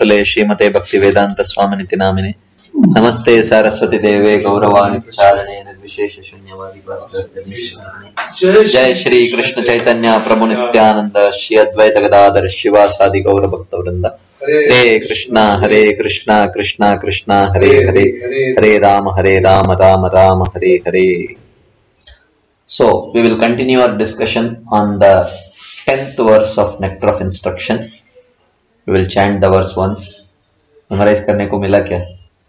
भूतले श्रीमते भक्तिवेदांत स्वामिनिति नामिने नमस्ते सरस्वती देवे गौरवाणी प्रचारणे निर्विशेष शून्यवादी जय श्री कृष्ण चैतन्य प्रभु नित्यानंद श्री अद्वैत गदाधर शिवासादि गौर भक्त वृंद हरे Krishna Krishna Krishna Hare Hare Hare Ram Ram Ram Hare Hare. So we will continue our discussion on the 10th verse of Nectar of Instruction. We will chant the verse once. Memorize करने को मिला क्या?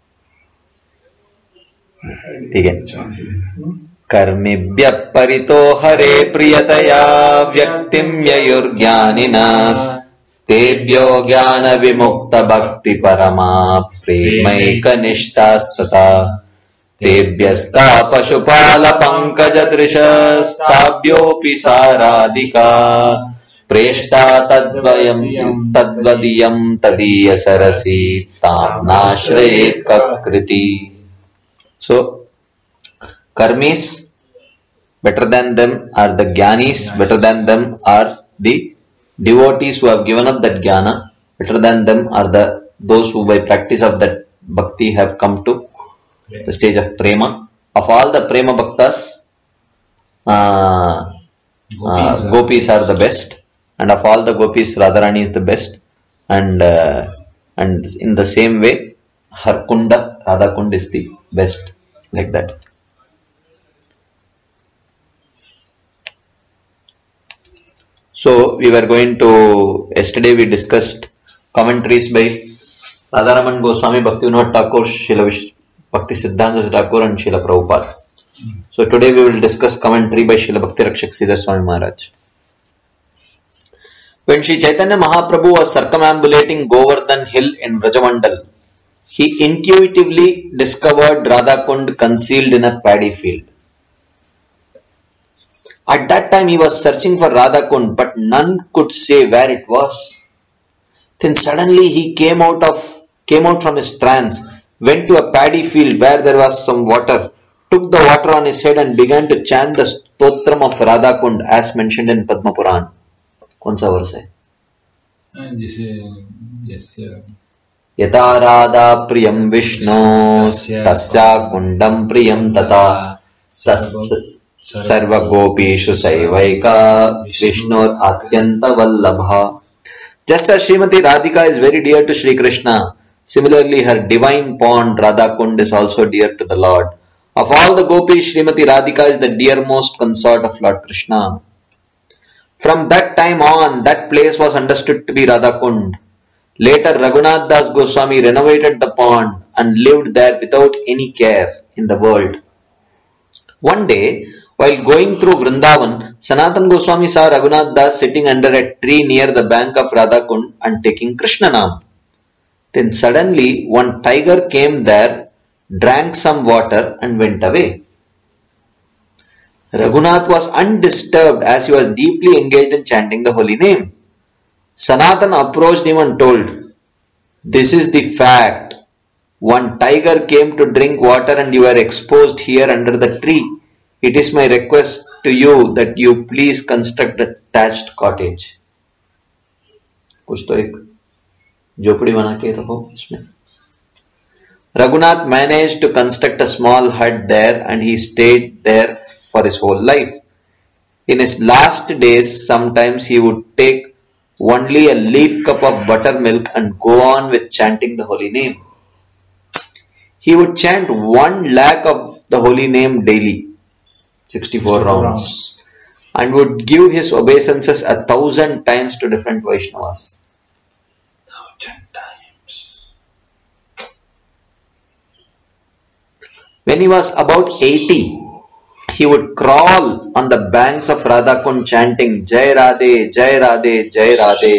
ठीक है. कर्मेभ्यः परितो हरे प्रियतया व्यक्तिं ययुर्ज्ञानिनास् तेभ्यो ज्ञान विमुक्त भक्ति परमा प्रेमैकनिष्ठास्तथा तेभ्यस्ता पशुपाल पंकज दृशस्ताभ्योऽपि साराधिका प्रेष्टा तद्वदीयं तदीय सरसी ताम्नाश्रयेत् ककृति. So karmis, better than them are the jnanis, better than them are the devotees who have given up that jnana, better than them are those who by practice of that bhakti have come to the stage of prema. Of all the prema bhaktas, gopis are the best, and of all the gopis Radharani is the best, and in the same way Harkunda, Radhakund is the best, like that. So we were going to, yesterday we discussed commentaries by Radharaman Goswami, Bhaktivinoda Thakur, Srila Bhakti Siddhanta Thakur and Srila Prabhupada. So today we will discuss commentary by Srila Bhakti Rakshak Siddha Swami Maharaj. When Sri Chaitanya Mahaprabhu was circumambulating Govardhan Hill in Vrajamandal, he intuitively discovered Radhakund concealed in a paddy field. At that time he was searching for Radhakund, but none could say where it was. Then suddenly he came out from his trance, went to a paddy field where there was some water, took the water on his head and began to chant the stotram of Radhakund as mentioned in Padma Puran. कौन सा वर्ष है? यथा राधा प्रियं विष्णु तस्या कुंडं प्रियं तथा सर्वगोपीषु सैवैका विष्णुर अत्यंत वल्लभा. Just as Srimati Radhika is very dear to Sri Krishna, similarly her divine pond Radhakund is also dear to the Lord. Of all the gopis, Srimati Radhika is the dearmost consort of Lord Krishna. From that time on, that place was understood to be Radhakund. Later, Raghunath Das Goswami renovated the pond and lived there without any care in the world. One day, while going through Vrindavan, Sanatan Goswami saw Raghunath Das sitting under a tree near the bank of Radhakund and taking Krishna Nam. Then suddenly, one tiger came there, drank some water and went away. Raghunath was undisturbed as he was deeply engaged in chanting the holy name. Sanatan approached him and told, "This is the fact. One tiger came to drink water and you were exposed here under the tree. It is my request to you that you please construct a thatched cottage." कुछ तो एक झोपड़ी बना के रखो इसमें. Raghunath managed to construct a small hut there and he stayed there for his whole life. In his last days, sometimes he would take only a leaf cup of buttermilk and go on with chanting the holy name. He would chant 1 lakh of the holy name daily, 64 rounds, and would give his obeisances 1,000 times to different Vaishnavas. 1,000 times. When he was about 80, he would crawl on the banks of Radhakund chanting Jai Radhe, Jai Radhe, Jai Radhe.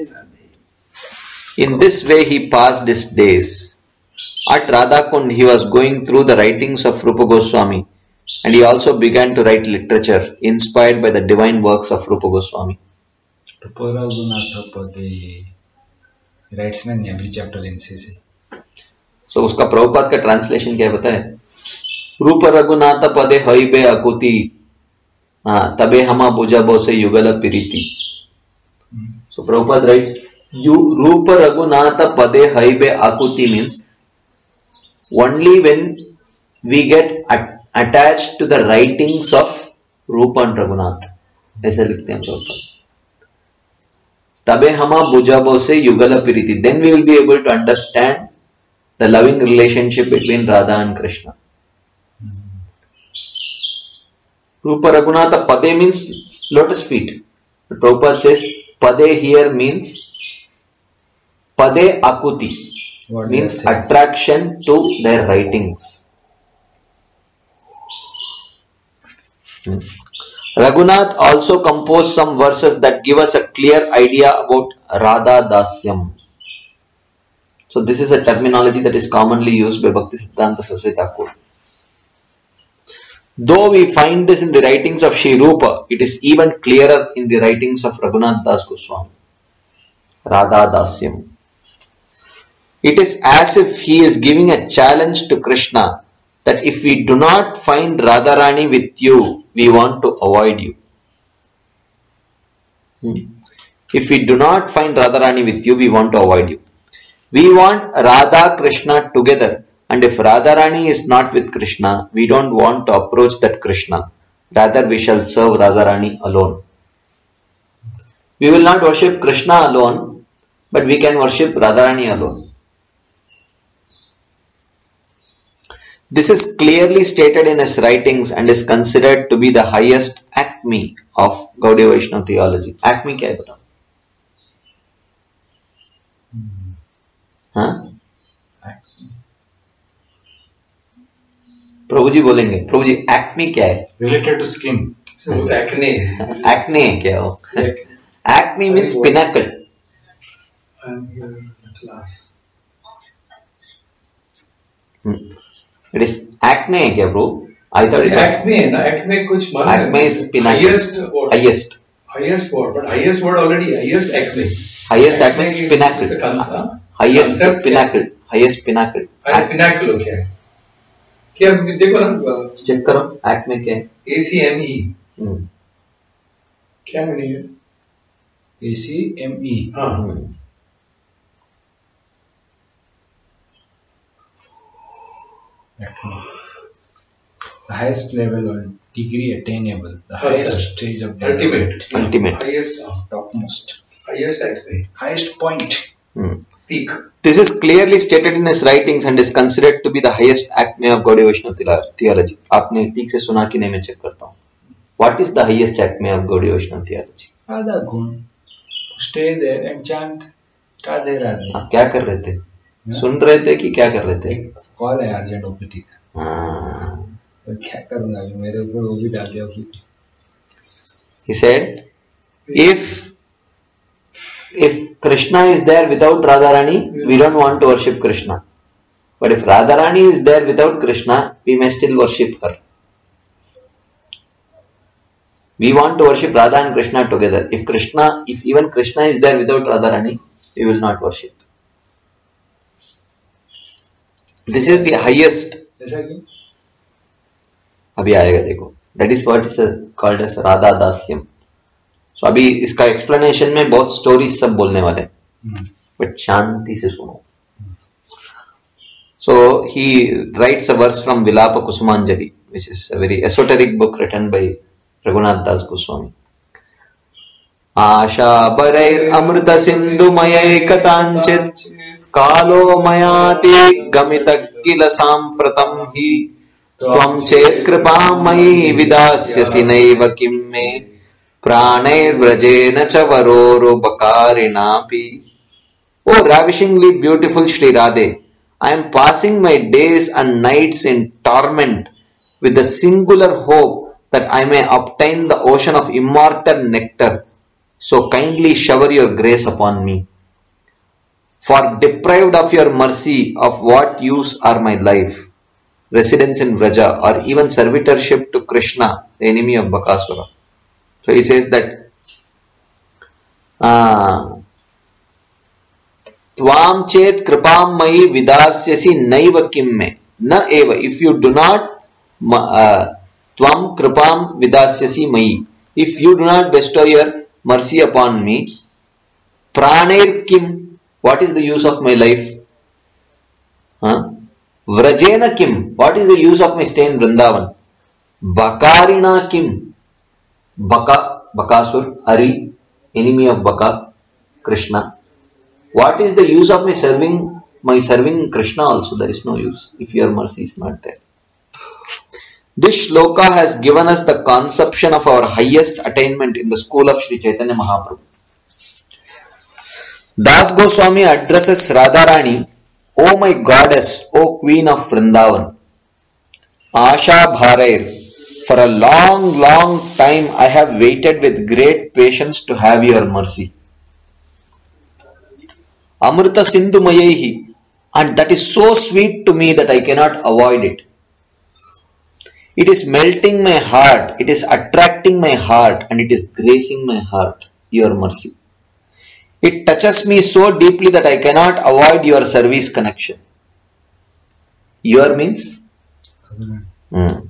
In this way he passed his days. At Radhakund he was going through the writings of Rupa Goswami and he also began to write literature inspired by the divine works of Rupa Goswami. Rupa Raghunatha Pade writes in every chapter in CC. So उसका प्रभुपाद का translation क्या पता है? रूप रघुनाथ पदे हईबे अकुति तबे हमा बुझा बोसे युगल प्रीति. So Prabhupada writes, Rupa Raghunatha Pade Haibe Akuti means only when we get attached to the writings of Rupa and Raghunath. ऐसे लिखते हैं हम लोग. तबे हमा बुझाबो से युगल प्रीति. Then we will be able to understand the loving relationship between Radha and Krishna. Rupa Raghunatha Pade means lotus feet. But Prabhupada says Pade here means Pade Akuti. What means attraction to their writings. Raghunath also composed some verses that give us a clear idea about Radha Dasyam. So this is a terminology that is commonly used by Bhakti Siddhanta Saraswati Thakur. Though we find this in the writings of Shri Rupa, it is even clearer in the writings of Raghunath Das Goswami. Radha Dasyam. It is as if he is giving a challenge to Krishna that if we do not find Radharani with you, we want to avoid you. If we do not find Radharani with you, we want to avoid you. We want Radha Krishna together, and if Radharani is not with Krishna, we don't want to approach that Krishna. Rather, we shall serve Radharani alone. We will not worship Krishna alone, but we can worship Radharani alone. This is clearly stated in his writings and is considered to be the highest acme of Gaudiya Vaishnava theology. Acme क्या है बताओ? हाँ? प्रभु जी बोलेंगे. प्रभु जी acme क्या है? Related to skin. So acne. Acne है क्या हो? Acme means pinnacle. I'm here in class. It is acne है क्या bro? I thought it was Acme है ना, acme कुछ मालूम है. acme is pinnacle. Highest word, but highest word already, highest acme. Highest acme is pinnacle. It's a concept. Highest pinnacle. Highest pinnacle. Pinnacle हो क्या है? क्या देखो ना, चेक करो acme क्या है? ACME. क्या मीनिंग है? ACME. हाँ. The highest level or degree attainable, the highest stage of ultimate, highest, topmost, highest acme, highest point, peak. This is clearly stated in his writings and is considered to be the highest acme of Gaudiya Vaishnava theology. आपने ठीक से सुना कि नहीं मैं check करता हूँ. What is the highest acme of Gaudiya Vaishnava theology? Radha Gun. Stay there and chant Radhe Radhe. आप क्या कर रहे थे? सुन रहे थे कि क्या कर रहे थे? कॉल है अर्जेंट ओपीटी का. हाँ. तो क्या करूँगा अभी मेरे ऊपर वो भी डाल दिया उसने. He said, if Krishna is there without Radharani, we don't want to worship Krishna. But if Radharani is there without Krishna, we may still worship her. We want to worship Radha and Krishna together. If even Krishna is there without Radharani, we will not worship. This is the highest. अभी आएगा देखो. That is what is called as Radha Dasyam. So अभी इसका explanation में बहुत stories सब बोलने वाले हैं. But शांति से सुनो. So he writes a verse from Vilapa Kusumanjali, which is a very esoteric book written by Raghunath Das Goswami. Asha barair amrita sindhu mayai katanchit कालो मयाति गमितकिल सांप्रतं हि त्वं चेत् कृपामयी विदास्यसि नैव किं मे प्राणैर्व्रजेन च वरोरुपकारिणापि. Oh ravishingly beautiful Shri Radhe, I am passing my days and nights in torment with the singular hope that I may obtain the ocean of immortal nectar. So kindly shower your grace upon me. For deprived of your mercy, of what use are my life, residence in Vraja, or even servitorship to Krishna, the enemy of Bakasura. So he says that Tvam chet kripam mayi vidasyasi naiva kimme na eva. If you do not Tvam kripam vidasyasi mayi, if you do not bestow your mercy upon me, Pranir kim, what is the use of my life? Huh? Vrajena kim, what is the use of my stay in Vrindavan? Bakarina kim, Baka, Bakasur, Ari, enemy of Baka, Krishna. What is the use of my serving Krishna also? There is no use if your mercy is not there. This shloka has given us the conception of our highest attainment in the school of Sri Chaitanya Mahaprabhu. Das Goswami addresses Radharani, O my goddess, O queen of Vrindavan. Asha Bharair, for a long, long time I have waited with great patience to have your mercy. Amrita Sindhu Mayehi, and that is so sweet to me that I cannot avoid it. It is melting my heart, it is attracting my heart, and it is gracing my heart, your mercy. It touches me so deeply that I cannot avoid your service connection. Your means? Kalo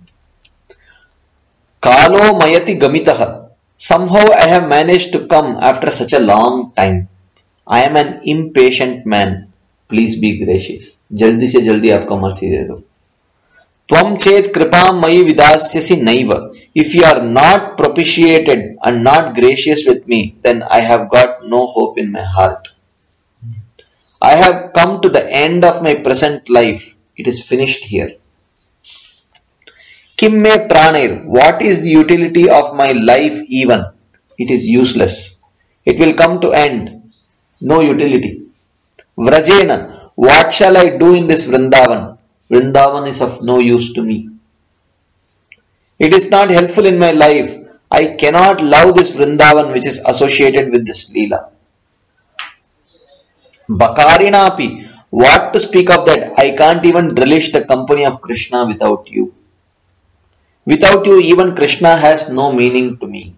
Mayati Gamitaha. Somehow I have managed to come after such a long time. I am an impatient man. Please be gracious. Jaldi se jaldi aapka mercy de do. Tvam chet kripam mayi vidasyasi naiva. If you are not propitiated and not gracious with me, then I have got no hope in my heart. I have come to the end of my present life. It is finished here. Kim me pranir. What is the utility of my life even? It is useless. It will come to end. No utility. Vrajena. What shall I do in this Vrindavan? Vrindavan is of no use to me. It is not helpful in my life. I cannot love this Vrindavan which is associated with this Leela. Bakarinapi. What to speak of that? I can't even relish the company of Krishna without you. Without you, even Krishna has no meaning to me.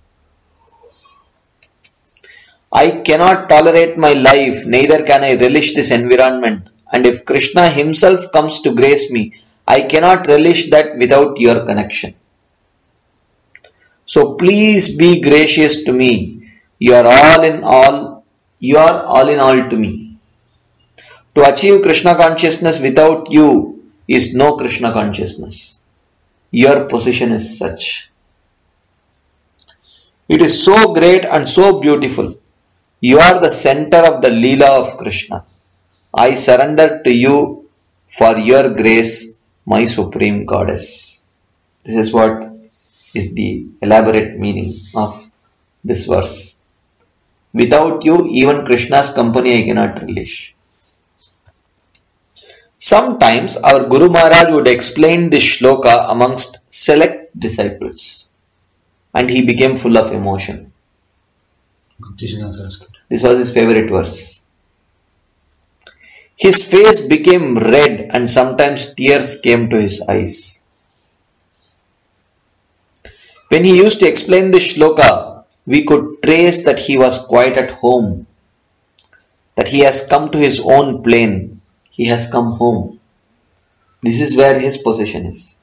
I cannot tolerate my life, neither can I relish this environment. And if Krishna himself comes to grace me, I cannot relish that without your connection. So please be gracious to me. You are all in all to me. To achieve Krishna consciousness without you is no Krishna consciousness. Your position is such. It is so great and so beautiful. You are the center of the Leela of Krishna. I surrender to you for your grace, my supreme goddess. This is what is the elaborate meaning of this verse. Without you, even Krishna's company I cannot relish. Sometimes our Guru Maharaj would explain this shloka amongst select disciples, and he became full of emotion. This was his favorite verse. His face became red and sometimes tears came to his eyes. When he used to explain this shloka, we could trace that he was quite at home, that he has come to his own plane, he has come home. This is where his position is.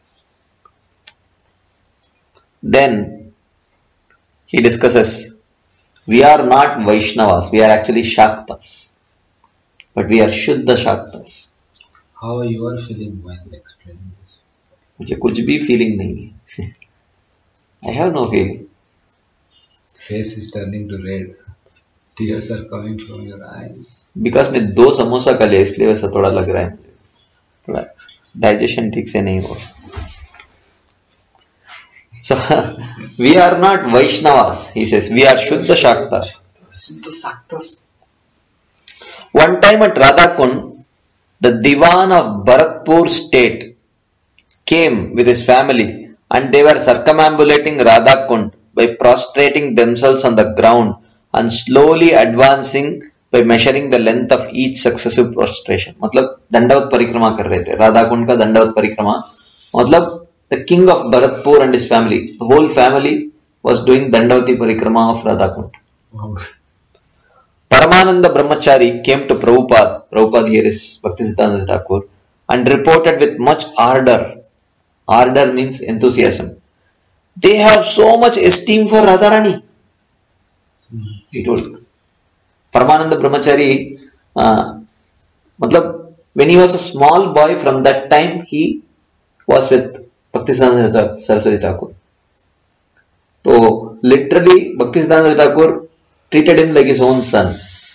Then he discusses, we are not Vaishnavas, we are actually Shaktas. But we are Shuddha Shaktas. How you are feeling while explaining this? मुझे कुछ भी feeling नहीं है. I have no feeling. Face is turning to red. Tears are coming from your eyes. Because मैं 2 समोसा खा लिया इसलिए वैसा थोड़ा लग रहा है. थोड़ा digestion ठीक से नहीं हुआ. So we are not Vaishnavas, he says. We are Shuddha Shaktas. Shuddha Shaktas. One time at Radhakund, the Diwan of Bharatpur state came with his family and they were circumambulating Radhakund by prostrating themselves on the ground and slowly advancing by measuring the length of each successive prostration. मतलब दंडवत परिक्रमा कर रहे थे. राधाकुंड का दंडवत परिक्रमा. मतलब the king of Bharatpur and his family, the whole family was doing Dandavati Parikrama of Radhakund. Wow. Paramananda Brahmachari came to Prabhupada. Prabhupada here is Bhaktisiddhanta Thakur, and reported with much ardor. Ardor means enthusiasm. They have so much esteem for Radharani. He told. Paramananda Brahmachari, matlab, when he was a small boy, from that time he was with Bhaktisiddhanta Saraswati Thakur. So literally Bhaktisiddhanta Thakur treated him like his own son.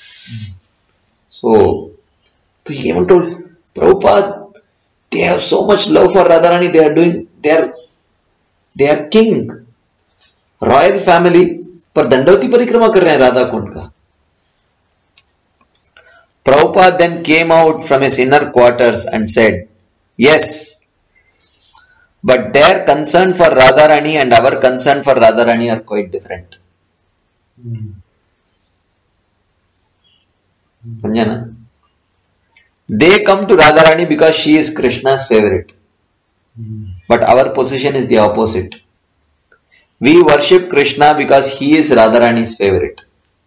So he even told Prabhupada, they have so much love for Radharani, they are king, royal family, पर दंडवती परिक्रमा कर रहे हैं राधा कुंड का. Prabhupada then came out from his inner quarters and said, yes, but their concern for Radharani and our concern for Radharani are quite different. समझा ना? They come to Radharani because she is Krishna's favorite. But our position is the opposite. We worship Krishna because he is Radharani's favorite.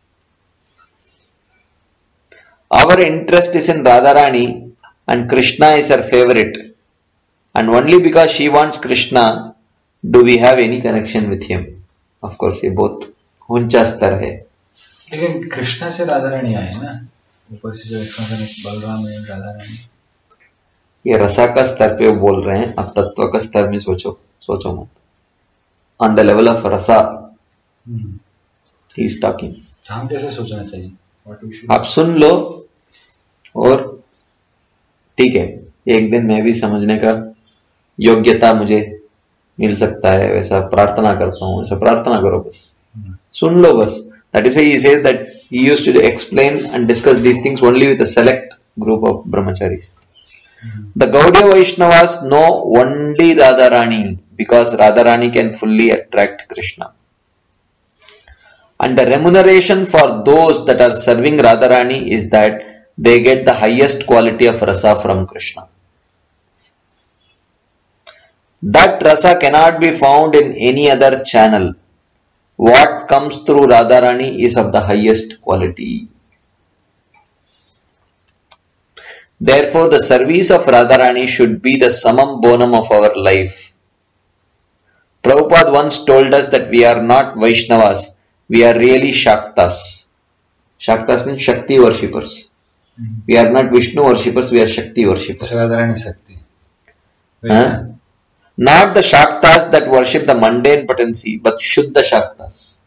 Our interest is in Radharani and Krishna is her favorite. And only because she wants Krishna do we have any connection with him. Of course, ये बहुत ऊंचा स्तर है. लेकिन कृष्णा से राधा रानी आए ना, ऊपर से जो बलराम है राधा रानी. ये रसा का स्तर पे वो बोल रहे हैं. अब तत्व का स्तर में सोचो मत. On the level of rasa, he is talking. हम कैसे सोचना चाहिए? आप सुन लो और ठीक है, एक दिन मैं भी समझने का योग्यता मुझे मिल सकता है, वैसा प्रार्थना करता हूँ. ऐसा प्रार्थना करो, बस सुन लो बस. That is why he says that he used to explain and discuss these things only with a select group of brahmacharis. The Gaudiya Vaishnavas know only Radharani because Radharani can fully attract Krishna. And the remuneration for those that are serving Radharani is that they get the highest quality of rasa from Krishna. That rasa cannot be found in any other channel. What comes through Radharani is of the highest quality. Therefore, the service of Radharani should be the summum bonum of our life. Prabhupada once told us that we are not Vaishnavas, we are really Shaktas. Shaktas means Shakti worshippers. We are not Vishnu worshippers, we are Shakti worshippers. Radharani Shakti. Not the Shaktas that worship the mundane potency, but Shuddha Shaktas.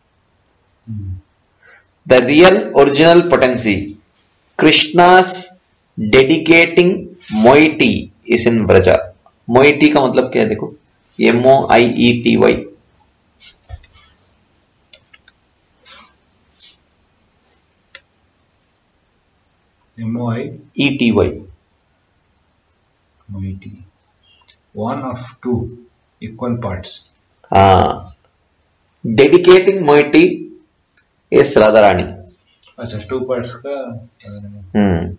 The real original potency, Krishna's dedicating moiety is in Braja. Moiety का मतलब क्या है देखो, M-O-I-E-T-Y. M-O-I-E-T-Y. Moiety. One of two equal parts. Dedicating moiety is Radharani. अच्छा, 2 parts का.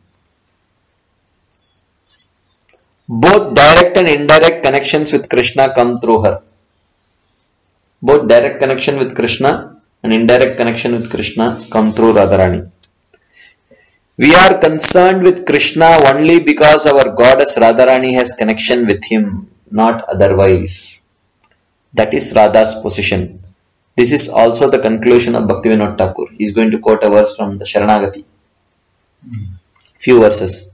Both direct and indirect connections with Krishna come through her. Both direct connection with Krishna and indirect connection with Krishna come through Radharani. We are concerned with Krishna only because our goddess Radharani has connection with him, not otherwise. That is Radha's position. This is also the conclusion of Bhaktivinoda Thakur. He is going to quote a verse from the Sharanagati. Few verses.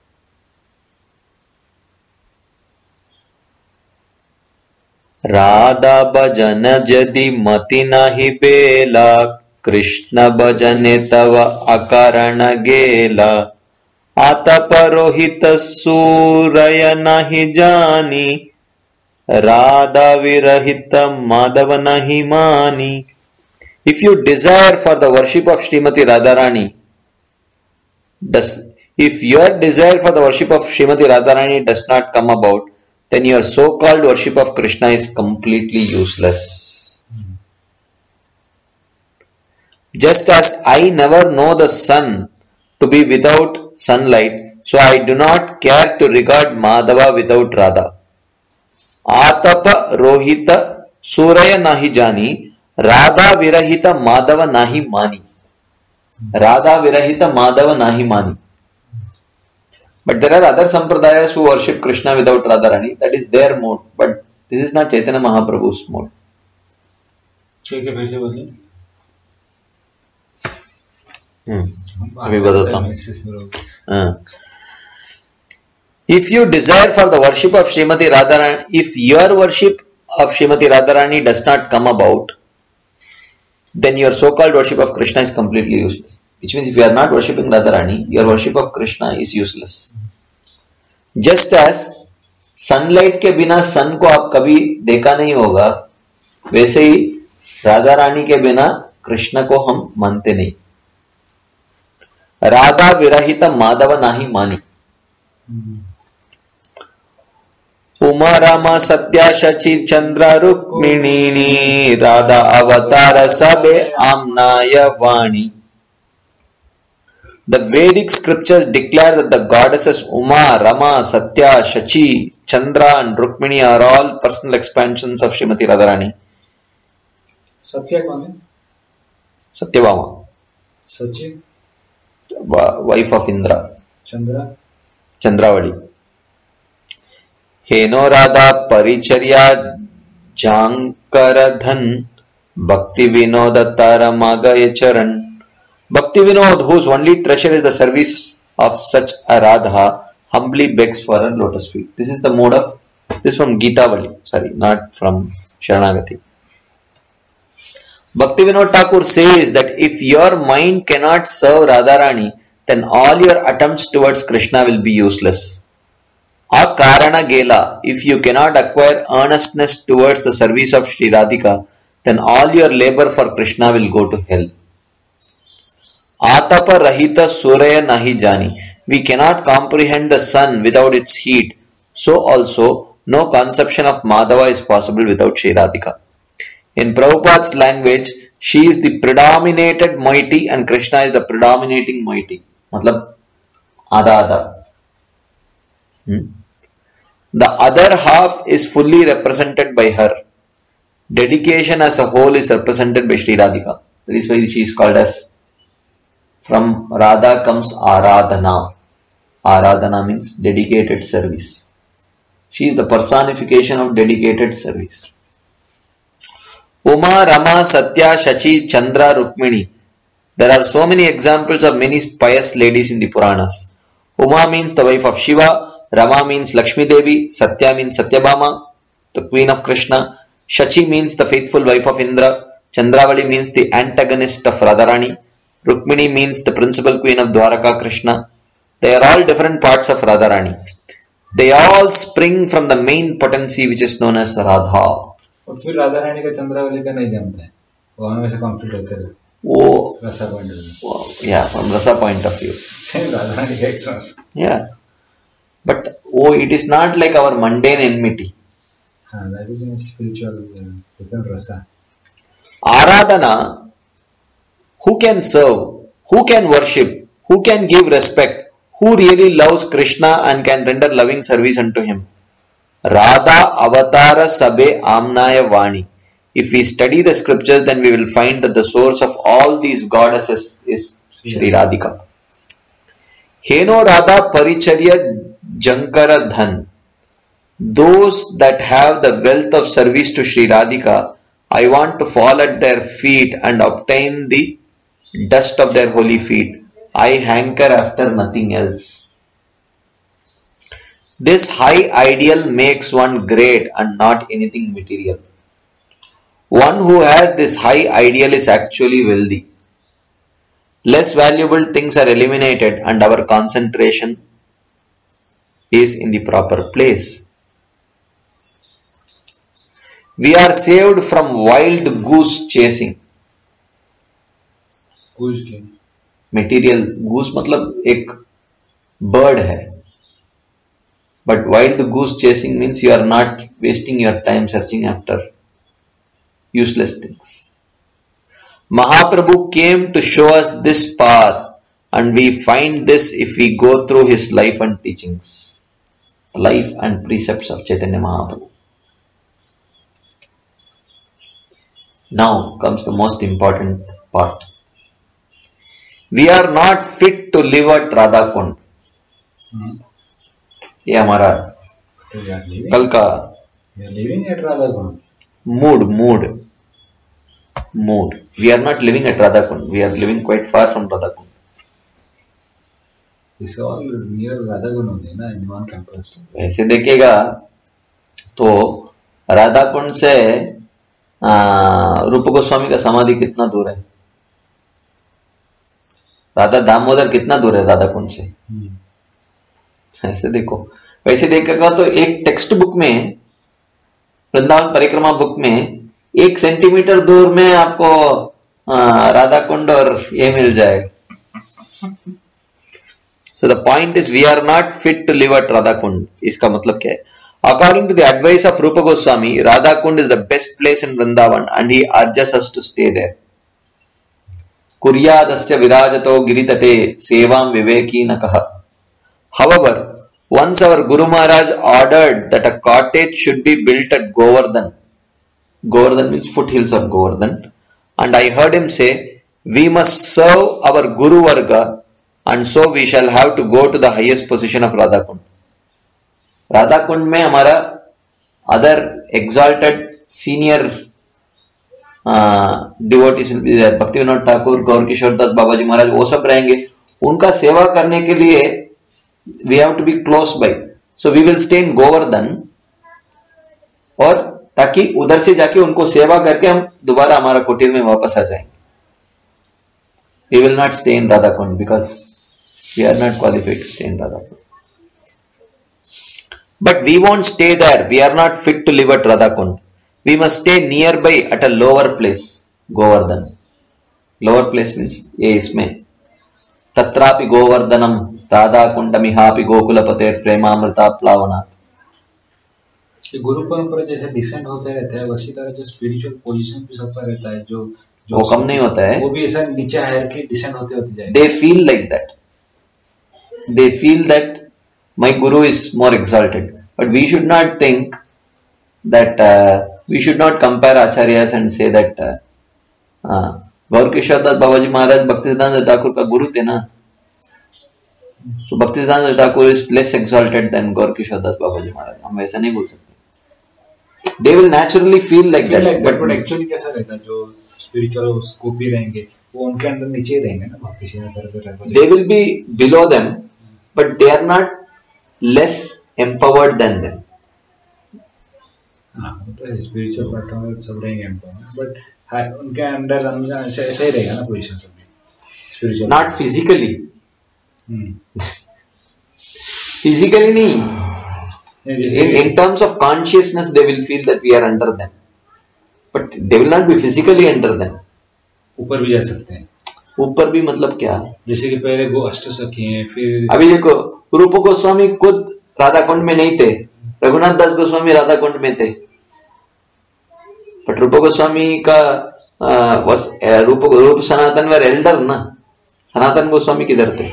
Radha bhajan jadi mati nahi bela, Krishna bhajane tava akarana gela, ataparohita suraya nahi jani, Radha virahita madhava nahi mani. If you desire for the worship of Srimati Radharani, if your desire for the worship of Srimati Radharani does not come about, then your so-called worship of Krishna is completely useless. Just as I never know the sun to be without sunlight, so I do not care to regard Madhava without Radha. Atapa rohita suraya nahi jani, Radha virahita Madhava nahi mani. Radha virahita Madhava nahi mani. But there are other sampradayas who worship Krishna without Radharani. That is their mode. But this is not Chaitanya Mahaprabhu's mode. ठीक है, फिर से बोलिए. अभी बताता हूँ. Mrs. Bro. If you desire for the worship of Srimati Radharani, if your worship of Srimati Radharani does not come about, then your so-called worship of Krishna is completely useless. Which means if you are not worshipping Radharani, your worship of Krishna is useless. Just as sunlight के बिना sun को आप कभी देखा नहीं होगा, वैसे ही राधा रानी के बिना कृष्ण को हम मानते नहीं. राधा विरहित माधव नाही मानी. उमा रामा सत्या शचि चंद्र रुक्मिणी राधा अवतार सबे आमनाय वाणी. The Vedic scriptures declare that the goddesses Uma, Rama, Satya, Shachi, Chandra and Rukmini are all personal expansions of Srimati Radharani. सत्य कौन है? Satyabhama, Sachin, wife of Indra, Chandra, Chandravali. हेनो Radha परिचर्या जांकर धन भक्ति विनोद तार मागय चरण. Bhakti Vinod, whose only treasure is the service of such a Radha, humbly begs for her lotus feet. This is the mode of, this is from Geetavali, sorry, not from Sharanagati. Bhakti Vinod Thakur says that if your mind cannot serve Radharani, then all your attempts towards Krishna will be useless. Akarana Gela, if you cannot acquire earnestness towards the service of Sri Radhika, then all your labor for Krishna will go to hell. Atapa Rahita Suraya Nahi Jani. We cannot comprehend the sun without its heat. So also, no conception of Madhava is possible without Sri Radhika. In Prabhupada's language, she is the predominated moiety and Krishna is the predominating moiety. Matlab, Adha. The other half is fully represented by her. Dedication as a whole is represented by Sri Radhika. That is why she is called as, from Radha comes Aradhana. Aradhana means dedicated service. She is the personification of dedicated service. Uma, Rama, Satya, Shachi, Chandra, Rukmini. There are so many examples of many pious ladies in the Puranas. Uma means the wife of Shiva, Rama means Lakshmi Devi, Satya means Satyabhama, the queen of Krishna, Shachi means the faithful wife of Indra, Chandravali means the antagonist of Radharani, Rukmini means the principal queen of Dwaraka Krishna. They are all different parts of Radharani. They all spring from the main potency which is known as Radha. और फिर राधा रानी का चंद्रावली का नहीं जानते हैं, वो हमें से कंफ्लिक्ट होते हैं. वो रसा point of view. Yeah, from Rasa point of view. Same Radha Rani का experience. Yeah. But it is not like our mundane enmity. हाँ, that is spiritual, different rasa. Aradhana, who can serve, who can worship, who can give respect, who really loves Krishna and can render loving service unto him? Radha Avatara Sabe Amnaya Vani. If we study the scriptures, then we will find that the source of all these goddesses is Sri Radhika. Heno Radha Paricharya Jankara Dhan. Those that have the wealth of service to Sri Radhika, I want to fall at their feet and obtain the dust of their holy feet. I hanker after nothing else. This high ideal makes one great and not anything material. One who has this high ideal is actually wealthy. Less valuable things are eliminated and our concentration is in the proper place. We are saved from wild goose chasing. Goose के Material goose मतलब एक bird है. But wild goose chasing means you are not wasting your time searching after useless things. Mahaprabhu came to show us this path, and we find this if we go through his life and teachings, life and precepts of Chaitanya Mahaprabhu. Now comes the most important part. We are not fit to live at Radha Kund. ये हमारा कल का mood. We are not living at Radha Kund. We are living quite far from Radha Kund. This all near Radhagun only, na, in one campus. ऐसे देखेगा तो राधा कुंड से रूप गोस्वामी का समाधि कितना दूर है, राधा दामोदर कितना दूर है राधा कुंड से, ऐसे देखो। वैसे देखेगा तो एक टेक्स्ट बुक में, वृंदावन परिक्रमा बुक में 1 सेंटीमीटर दूर में आपको राधा कुंड और ये मिल जाएगा। So the point is we are not fit to live at Radha Kund. इसका मतलब क्या है? According to the advice of Rupa Goswami, Radha Kund is the best place in Vrindavan and he urges us to stay there. Kuryadasya virajato giritate sevam viveki nakaha. However, once our Guru Maharaj ordered that a cottage should be built at Govardhan. Govardhan means foothills of Govardhan. And I heard him say, we must serve our Guru Varga and so we shall have to go to the highest position of Radha Kund. Radha Kund में हमारा other exalted senior devotees will be there. Bhakti Vinod Thakur, Gaur Kishore Das, Babaji Maharaj, वो सब रहेंगे। उनका सेवा करने के लिए we have to be close by. So we will stay in Govardhan और ताकि उधर से जाके उनको सेवा करके हम दोबारा हमारा कुटीर में वापस आ जाएंगे। We will not stay in Radha Kund because we are not qualified to stay in Radha Kund. But we won't stay there. We are not fit to live at Radha Kund. We must stay nearby at a lower place, Govardhan. Lower place means ये इसमें तत्रापि गोवर्धनम राधा कुंडमिहापि गोकुलपतेर प्रेमामृता प्लावनात्। गुरु परंपरा जैसे decent होते रहता है, वैसी तरह जो स्पिरिचुअल पोजीशन भी सबका रहता है, जो वो कम नहीं होता है, वो भी ऐसा नीचे हायर के डिसेंट होते होते जाएगा। They feel like that. They feel that my guru is more exalted. But we should not think that we should not compare acharyas and say that Gaur Kishore Das Babaji Maharaj Bhaktisiddhanta Thakur का गुरु थे ना, so Bhaktisiddhanta Thakur is less exalted than Gaur Kishore Das Babaji Maharaj. हम वैसा नहीं बोल सकते। They will naturally feel like that. But actually कैसा रहता है, जो स्पिरिचुअल स्कोप भी रहेंगे वो उनके अंदर नीचे रहेंगे ना, भक्ति से Saraswati. They will be below them, but they are not less empowered than them. हाँ, तो स्पिरिचुअल पार्ट में सब रहेंगे empowered, but उनके अंदर ऐसे ही रहेगा ना पोजीशन सब स्पिरिचुअल। Not physically. Physically नहीं. In terms of consciousness, they will feel that we are under them, but they will not be physically under them. ऊपर भी जा सकते हैं। ऊपर भी मतलब क्या? जैसे कि पहले वो अष्टसखी हैं, फिर अभी देखो रूप गोस्वामी खुद राधा कुंड में नहीं थे, रघुनाथ दास गोस्वामी राधा कुंड में थे, बट रूप गोस्वामी का रूप सनातन वर एल्डर ना, सनातन गोस्वामी किधर थे?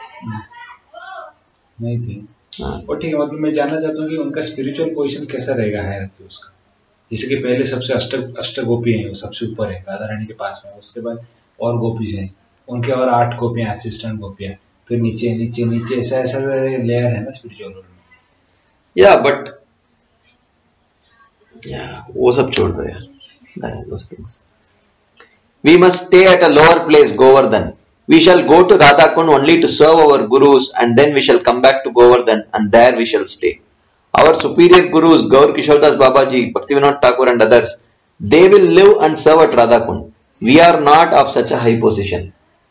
नहीं थे। और ठीक है, मतलब मैं जानना चाहता हूँ कि उनका स्पिरिचुअल पोजीशन कैसा रहेगा हायरार्की उसका। जैसे कि पहले सबसे अष्ट गोपी हैं, वो सबसे ऊपर है राधा रानी के पास में, उसके बाद और गोपी हैं, उनके और 8 गोपियां असिस्टेंट गोपियां, फिर नीचे नीचे नीचे ऐसा ऐसा लेयर है ना स्पिरिचुअल वर्ल्ड में। या बट वो सब छोड़ दो यार, those things. We must stay at a lower place, Govardhan. We shall go to Radha Kund only to serve our gurus, and then we shall come back to Govardhan, and there we shall stay. Our superior gurus, Gaur Kishore Das Babaji, Bhakti Vinod Thakur and others, they will live and serve at Radha Kund. We are not of such a high position.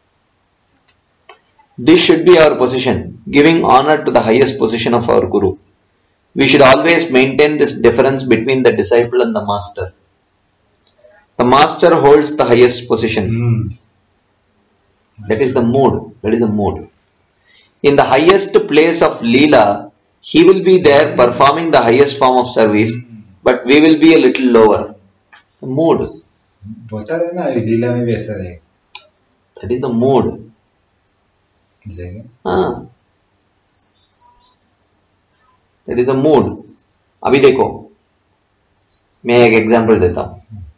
This should be our position, giving honor to the highest position of our guru. We should always maintain this difference between the disciple and the master. The master holds the highest position. That is the mood. That is the mood. In the highest place of Leela, he will be there performing the highest form of service, but we will be a little lower. The mood. बता रहे ना लीला में भी ऐसा रहेगा। That is the mood. हाँ, that is the mood. अभी देखो, मैं एक एग्जांपल देता हूँ।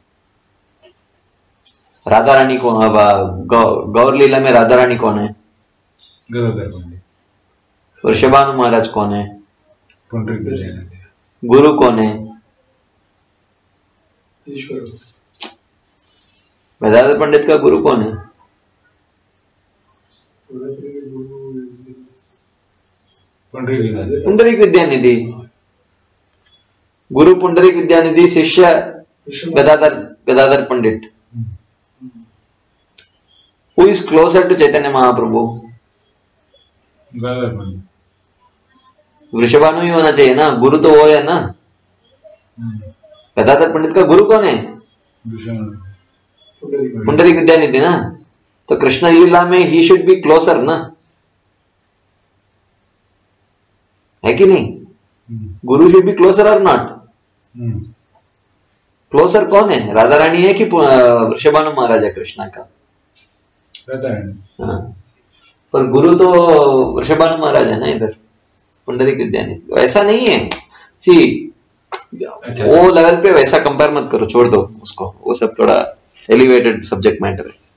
राधा रानी कौन, गौर लीला में राधा रानी कौन है? वृषभानु महाराज कौन है? गुरु कौन है? वेदांत पंडित का गुरु कौन है? पुंडरीक विद्यानिधि, गुरु पुंडरीक विद्यानिधि, शिष्य गदाधर पंडित. Who is closer to Chaitanya Mahaprabhu? Vrishabhanu ही होना चाहिए ना, गुरु तो वो है ना. गदाधर पंडित का गुरु कौन है? पुंडरीक विद्यानिधि ना. तो कृष्ण लीला में ही शुड बी क्लोजर ना, है कि नहीं? गुरु शुड बी क्लोजर और नॉट? क्लोजर कौन है? राधा रानी है कि वृषभानु महाराज है कृष्णा का? राधा रानी. हाँ, पर गुरु तो वृषभानु महाराज है ना इधर, पुंडरीक विद्यानिधि. वैसा नहीं है. सी वो लेवल पे वैसा कंपेयर मत करो, छोड़ दो उसको, वो सब थोड़ा एलिवेटेड सब्जेक्ट मैटर है.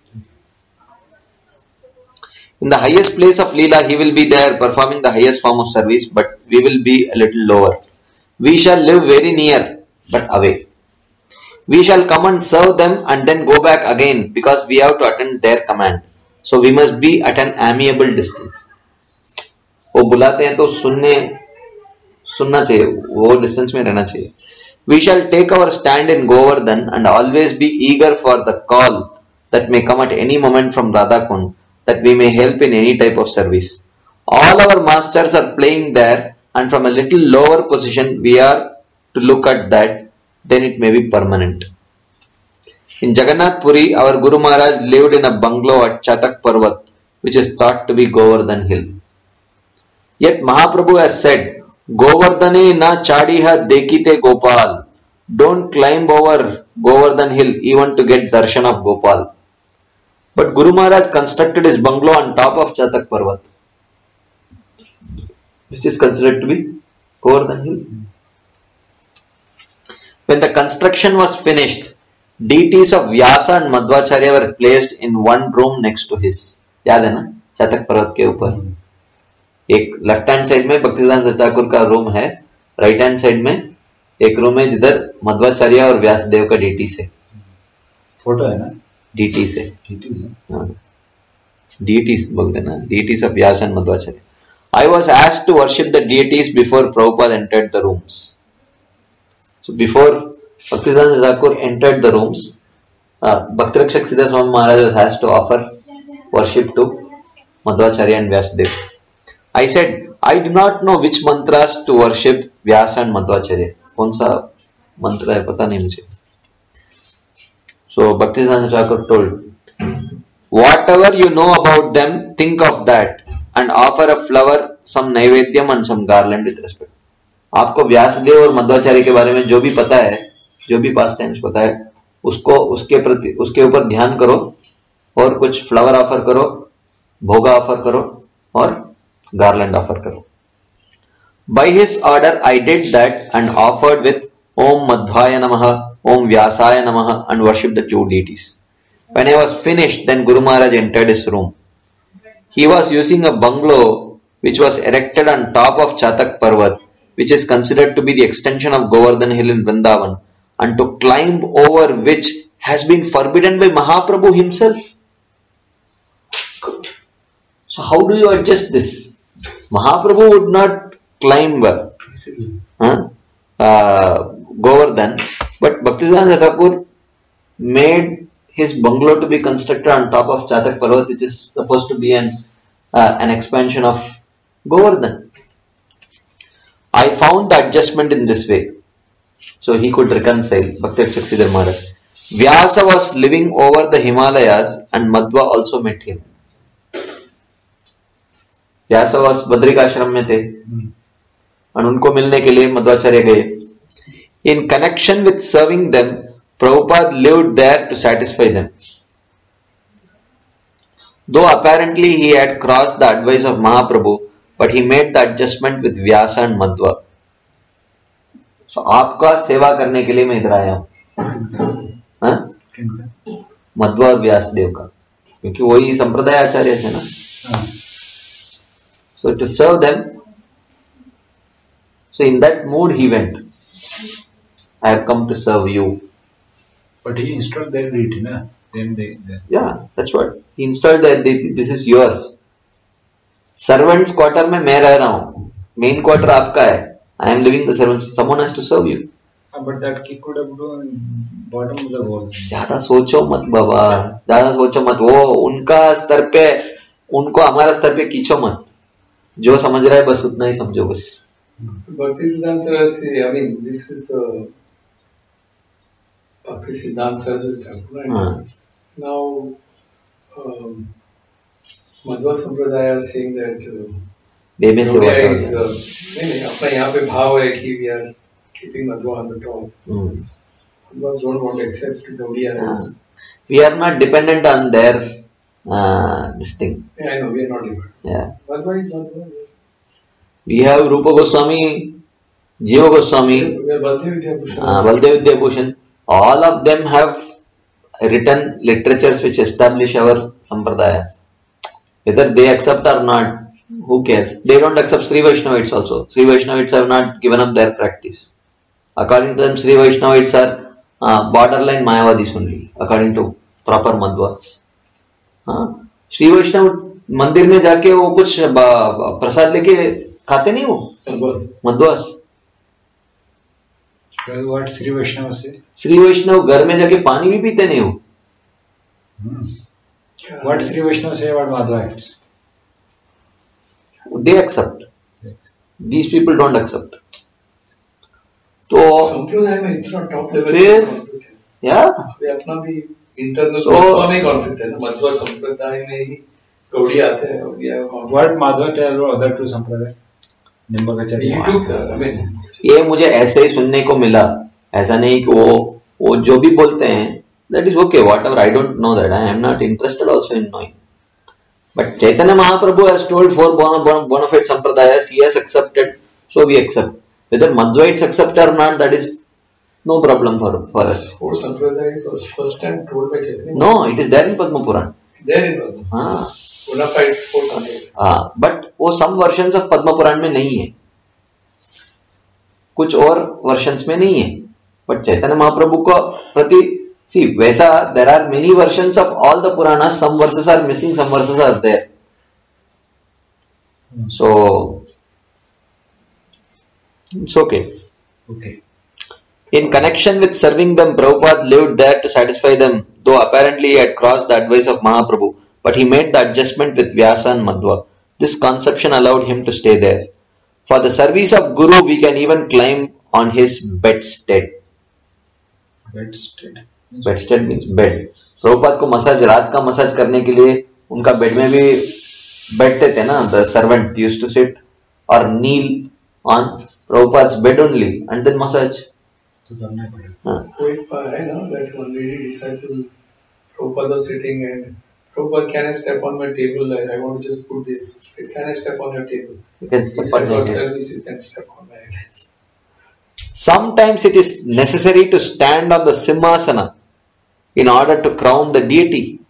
In the highest place of Leela, he will be there performing the highest form of service, but we will be a little lower. We shall live very near, but away. We shall come and serve them and then go back again because we have to attend their command. So we must be at an amiable distance. वो बुलाते हैं तो सुनना चाहिए, वो distance में रहना चाहिए. We shall take our stand in Govardhan and always be eager for the call that may come at any moment from Radha Kund, that we may help in any type of service. All our masters are playing there, and from a little lower position we are to look at that, then it may be permanent. In Jagannath Puri, our Guru Maharaj lived in a bungalow at Chatak Parvat, which is thought to be Govardhan Hill. Yet Mahaprabhu has said, Govardhane na chadiha dekite Gopal. Don't climb over Govardhan Hill even to get darshan of Gopal. But Guru Maharaj constructed his bungalow on top of Chatak Parvat, which is considered to be Govardhan Hill. When the construction was finished, deities of Vyasa and Madhvacharya were placed in one room next to his. याद है ना, चातक पर्वत के ऊपर एक left hand side में भक्तिसिद्धांत ठाकुर का room है, राइट हैंड साइड में एक रूम है जिधर मध्वाचार्य और व्यासदेव का डीटी से फोटो है ना, डीटी से, deities बोलते ना, deities of Vyasa and Madhvacharya. I was asked to worship the deities before Prabhupada entered the rooms. So before Bhaktisiddhanta Thakur entered the rooms, Bhaktirakshak Siddha Swami Maharaj was asked to offer worship to Madhvacharya and Vyasadeva. I said, I do not know which mantras to worship Vyasa and Madhvacharya. कौन सा मंत्र है पता नहीं मुझे. So Bhaktisiddhanta Thakur told, whatever you know about them, think of that and offer a flower, some naivedyam and some garland with respect. आपको व्यासदेव और मध्वाचार्य के बारे में जो भी पता है, जो भी पास टाइम्स पता है, उसको उसके ऊपर ध्यान करो और कुछ फ्लावर ऑफर करो, भोगा ऑफर करो और गार्लैंड ऑफर करो. By his order I did that and offered with Om Madhvaya Namaha, Om Vyasaya Namaha and worshipped the two deities. When I was finished, then Guru Maharaj entered his room. He was using a bungalow which was erected on top of Chatak Parvat, which is considered to be the extension of Govardhan Hill in Vrindavan, and to climb over which has been forbidden by Mahaprabhu himself. So how do you adjust this? Mahaprabhu would not climb Govardhan, but Bhaktisiddhanta Thakur made his bungalow to be constructed on top of Chatak Parvat, which is supposed to be an expansion of Govardhan. I found the adjustment in this way. So he could reconcile. Bhaktisiddhanta Siddhar Maharaj. Vyasa was living over the Himalayas and Madhva also met him. Vyasa was Badrikashram में थे और उनको मिलने के लिए मध्वाचार्य गए. In connection with serving them, Prabhupada lived there to satisfy them. Though apparently he had crossed the advice of Mahaprabhu, but he made the adjustment with Vyasa and Madhva. So आपका सेवा करने के लिए मैं इधर आया हूँ, मध्वा और व्यासदेव का, क्योंकि वही संप्रदाय आचार्य थे ना. So to serve them, so in that mood he went. I have come to serve you. But he installed their deity, na? Then they. Yeah, that's what he installed. That this is yours. Servants quarter में मैं रह रहा हूँ, main quarter आपका है, I am living the servant, someone has to serve you. But that kick could have gone bottom of the wall. ज्यादा सोचो मत बाबा, ज्यादा सोचो मत, वो उनका स्तर पे, उनको हमारा स्तर पे खींचो मत, जो समझ रहा है बस उतना ही समझो बस. Bhakti Siddhanta Saraswati, I mean, this is Bhakti Siddhanta Saraswati Thakur, and now Madhva Sampradaya are saying that बेमे से Gaudiya is, नहीं अपना यहाँ पे भाव है कि we are keeping Madhva on the top. Madhvas don't want to accept Gaudiya as. We are not dependent on their this thing. Yeah, I know, we are not dependent. Yeah. Madhva is Madhva. We have Rupa Goswami, Jiva Goswami, Baldev Vidyabhushan. All of them have written literatures which establish our sampradaya. Whether they accept or not, who cares? They don't accept Sri Vaishnavites also. Sri Vaishnavites have not given up their practice. According to them, Sri Vaishnavites are borderline Mayavadis only, according to proper Madhvas. Shri वैष्णव मंदिर में जाके वो कुछ प्रसाद लेके खाते नहीं, वो मध्वास. What Sri Vaishnava say? Shri वैष्णव घर में जाके पानी भी पीते नहीं हो. What Sri Vaishnava say about Madhvites? They accept. These people don't accept. तो संप्रदाय में इतना टॉप लेवल फिर या वे अपना भी इंटरनल मध्वा में कॉन्फ्लिक्ट है ना, मध्वा संप्रदाय में ही गौड़ी आते हैं और ये What Madhva tell other two संप्रदाय? निम्बकाचार्य. ये मुझे ऐसे ही सुनने को मिला, ऐसा नहीं कि वो जो भी बोलते हैं that is okay, whatever, I don't know that, I am not interested also in knowing. But Chaitanya Mahaprabhu has told four bona fide sampradayas, he has accepted, so we accept. Whether Madhvites accept or not, that is no problem for us. Four sampradayas was first time told by Chaitanya. No, it is there in Padma Puran. There in Padma. Bona fide four sampradayas. But वो some versions of Padma Puran में नहीं है, कुछ और versions में नहीं है. But Chaitanya Mahaprabhu को प्रति, see, वैसा there are many versions of all the Puranas, some verses are missing, some verses are there. So it's okay. Okay. In connection with serving them, Prabhupada lived there to satisfy them, though apparently he had crossed the advice of Mahaprabhu, but he made the adjustment with Vyasa and Madhva. This conception allowed him to stay there. For the service of Guru, we can even climb on his bedstead. Bedstead. Bedstead means bed. Prabhupada को massage, रात का massage करने के लिए उनका bed में भी बैठते थे ना. The servant used to sit or kneel on Prabhupada's bed only and then massage. कोई है ना, that one lady disciple, Prabhupada was sitting and Prabhupada, can I step on my table? I want to just put this. Can I step on your table? You can step on your head. You can step on my head. Sometimes it is necessary to stand on the Simhasana in order to crown the deity.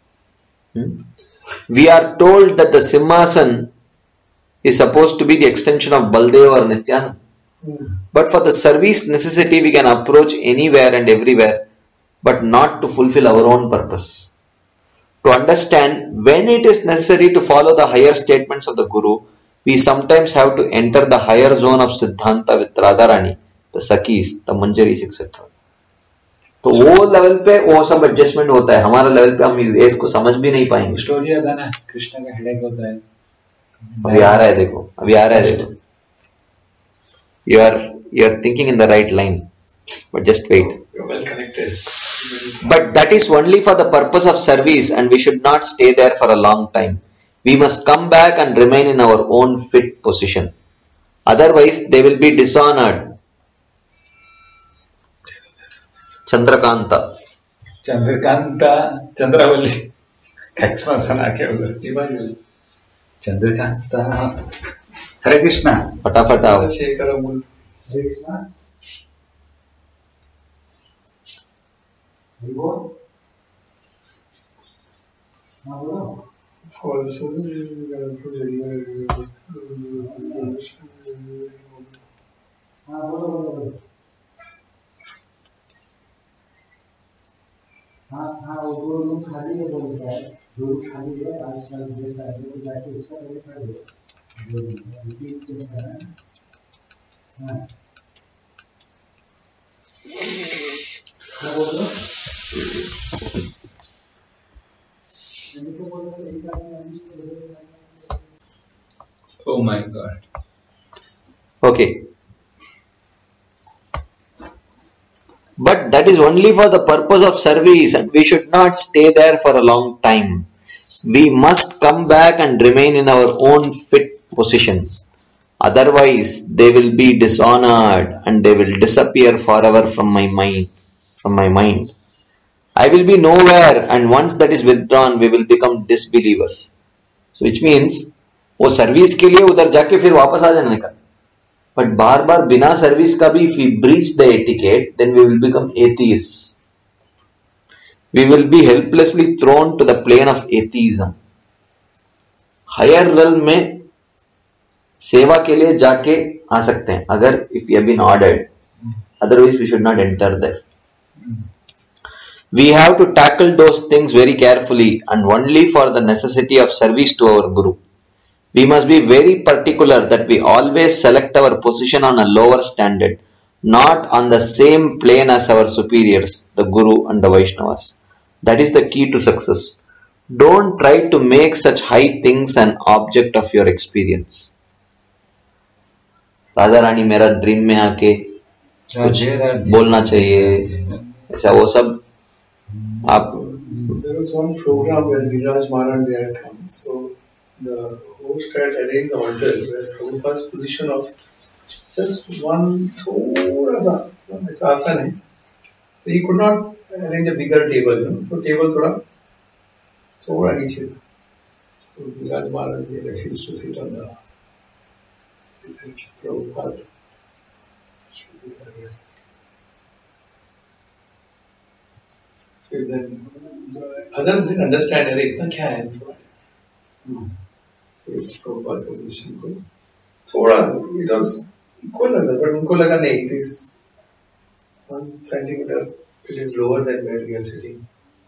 We are told that the Simhasana is supposed to be the extension of Baldev or Nityananda. But for the service necessity, we can approach anywhere and everywhere, but not to fulfill our own purpose. To understand when it is necessary to follow the higher statements of the Guru, we sometimes have to enter the higher zone of Siddhanta with Radharani, the Sakis, the Manjaris, etc. तो वो level पे वो सब adjustment होता है. हमारा level पे हम इसको समझ भी नहीं पाएंगे. स्टोरी याद है ना, कृष्ण का हेडेक होता है. अभी आ रहा है देखो, अभी आ रहा है देखो. You are thinking in the right line, but just wait. You're well connected. But that is only for the purpose of service, and we should not stay there for a long time. We must come back and remain in our own fit position. Otherwise, they will be dishonored. Chandrakanta. Chandravali. Kachma sana ke udhar se. Chandrakanta. Hare Krishna. फटाफट आओ. Hare Krishna. हाँ वो room खाली है, बोलता है room खाली है, आजकल जैसा है वो जाके उसका पहले कर दो. Oh my God. Okay. But that is only for the purpose of service, and we should not stay there for a long time. We must come back and remain in our own fit position. Otherwise, they will be dishonored and they will disappear forever from my mind. I will be nowhere, and once that is withdrawn, we will become disbelievers. So which means वो service के लिए उधर जाके फिर वापस आ जाने का. But बार बार बिना सर्विस का भी if we breach the etiquette, then we will become atheists. We will be helplessly thrown to the plane of atheism. Higher realm में सेवा के लिए जाके आ सकते हैं अगर if we have been ordered. Otherwise we should not enter there. We have to tackle those things very carefully and only for the necessity of service to our Guru. We must be very particular that we always select our position on a lower standard, not on the same plane as our superiors, the Guru and the Vaishnavas. That is the key to success. Don't try to make such high things an object of your experience. Raja Rani मेरा dream में आके कुछ बोलना चाहिए ऐसा वो सब आप. There was one program where Viraj Maharaj they had come, so the host had arranged the altar where Prabhupada's position was just one thoda sa ऐसा आसन है, so he could not arrange a bigger table, so table थोड़ा नीचे था. So Viraj Maharaj they refused to sit on the. He said Prabhupada should be here. So then others didn't understand अरे इतना क्या है थोड़ा. Prabhupada position को थोड़ा it was equal लगा, but उनको लगा नहीं, it is 1 centimeter, it is lower than where we are sitting.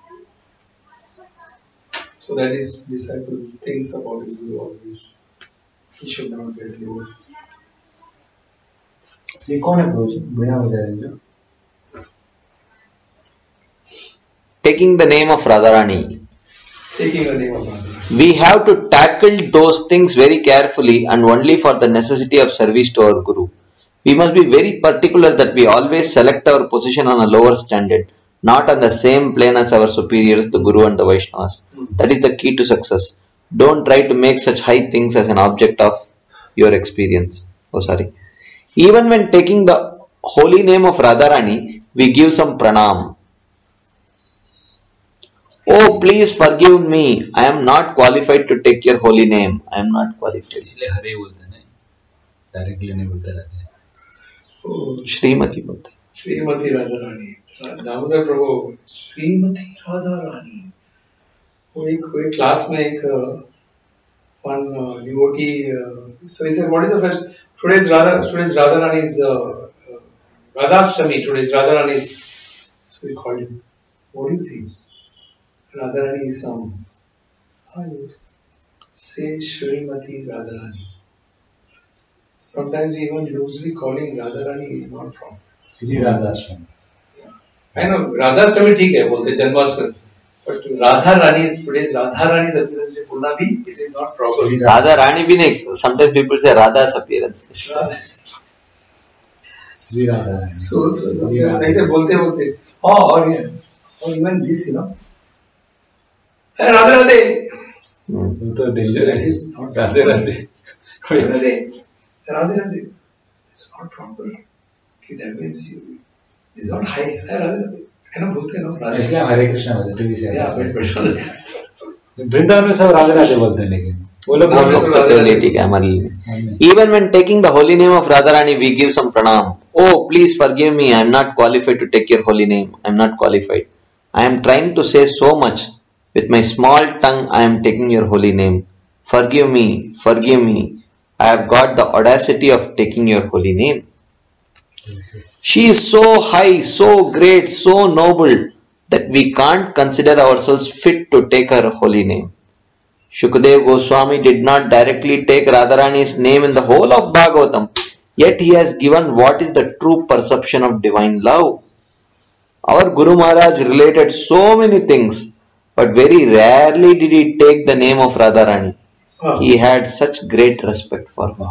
So that is disciple thinks about his Guru always. He should not get lower. ये कौन है बिना बजा रहे जो? Taking the name of Radharani. Taking the name of Radharani. We have to tackle those things very carefully and only for the necessity of service to our Guru. We must be very particular that we always select our position on a lower standard, not on the same plane as our superiors, the Guru and the Vaishnavas. That is the key to success. Don't try to make such high things as an object of your experience. Even when taking the holy name of Radharani, we give some pranam. Oh, please forgive me. I am not qualified to take your holy name. I am not qualified. इसलिए हरे बोलते हैं, directly नहीं बोलते रहते. श्रीमती बोलते. श्रीमती राधारानी. दामोदर प्रभु श्रीमती राधारानी. वो एक class में एक one devotee. So he said, "What is the first? Today's Radharani's Radhashtami. Today's Radharani's." So he called him. What do you think? Radharani is some. Say Shrimati Radharani. Sometimes even loosely calling Radharani is not wrong. Sri Radhashtami. I know Radhashtami ठीक है बोलते Janmashtami. But Radharani is today's Radharani is appearance day बोलना भी it is not proper. Radharani भी नहीं. Sometimes people say Radha's appearance. Sri Radharani. So ऐसे बोलते और ये और even this राधे राधे. वो तो डेंजर है. Radhe Radhe. Radhe Radhe. It's not proper. That means you is not high. Radhe Radhe. है ना बोलते हैं ना. इसलिए हरे कृष्णा बोलते हैं. वृंदावन में सब राधे राधे बोलते हैं लेकिन वो लोग ठीक है हमारे लिए. Even when taking the holy name of Radharani, we give some pranam. Oh, please forgive me. I am not qualified to take your holy name. I am not qualified. I am trying to say so much. With my small tongue, I am taking your holy name. Forgive me, forgive me. I have got the audacity of taking your holy name. She is so high, so great, so noble that we can't consider ourselves fit to take her holy name. Shukdev Goswami did not directly take Radharani's name in the whole of Bhagavatam, yet he has given what is the true perception of divine love. Our Guru Maharaj related so many things, but very rarely did he take the name of Radharani. He had such great respect for her.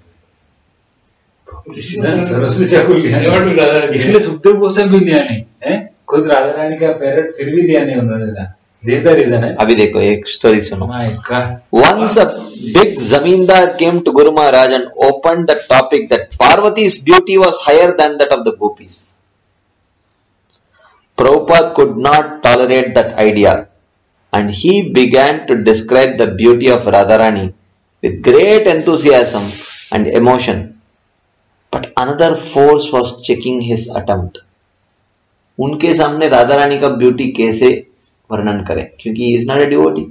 Saraswati Thakur लिया नहीं, इसलिए सुखदेव गोस्वामी भी लिया नहीं है, खुद राधा रानी का parrot फिर भी लिया नहीं उन्होंने. This is the reason है. अभी देखो एक स्टोरी सुनो. My God. Once a big zamindar came to Guru Maharaj and opened the topic that Parvati's beauty was higher than that of the gopis. Prabhupada could not tolerate that idea, and he began to describe the beauty of Radharani with great enthusiasm and emotion. But another force was checking his attempt. उनके सामने राधा रानी का beauty कैसे वर्णन करें, क्योंकि he is not a devotee.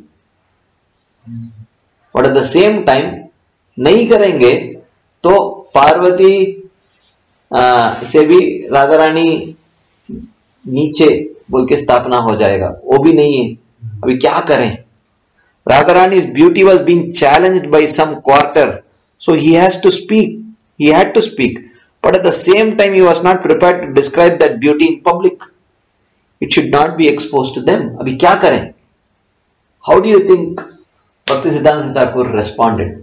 But at the same time नहीं करेंगे तो पार्वती से भी राधा रानी नीचे बोल के स्थापना हो जाएगा, वो भी नहीं है. अभी क्या करें? Radha रानी's beauty was being challenged by some quarter, so he has to speak. He had to speak, but at the same time he was not prepared to describe that beauty in public. It should not be exposed to them. अभी क्या करें? How do you think Bhakti Siddhanta Thakur responded?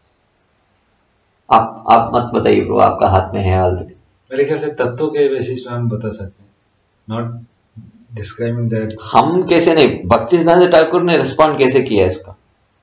आप मत बताइए bro, आपका हाथ में है ऑलरेडी. मेरे ख्याल से तत्वों के बेसिस पे हम बता सकते हैं, नॉट डिस्क्राइबिंग दैट. हम कैसे नहीं, भक्ति सिद्धांत ठाकुर ने रिस्पॉन्ड कैसे किया इसका?